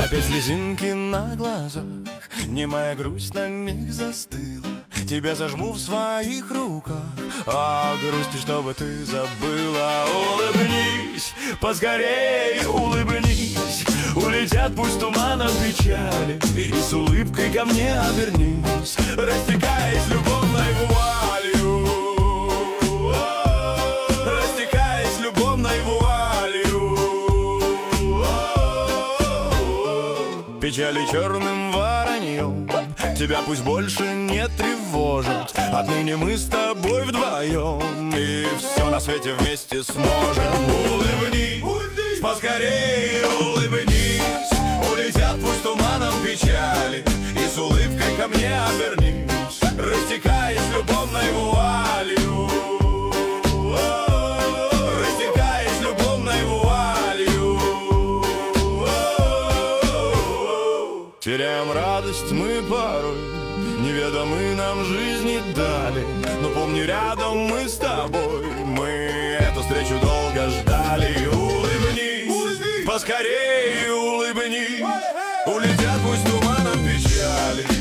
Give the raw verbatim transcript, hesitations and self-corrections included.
Опять слезинки на глазах, немая грусть на миг застыла. Тебя зажму в своих руках, а грусти, чтобы ты забыла. Улыбнись, поскорей улыбнись, улетят пусть туманом печали, и с улыбкой ко мне обернись, растекаясь любовной вуалью, растекаясь любовной вуалью. Печали черным вороньем тебя пусть больше не тревожит. Отныне мы с тобой вдвоем, и все на свете вместе сможем. Улыбнись, улыбнись, поскорее улыбнись, улетят пусть туманом печали, и с улыбкой ко мне обернись, растекаясь любовной вуалью, растекаясь любовной вуалью. Теряем радость мы порой, неведомые нам жизни дали, но помни, рядом мы с тобой, мы эту встречу долго ждали. Улыбнись, улыбнись, поскорее улыбнись, улетят пусть туманом печали,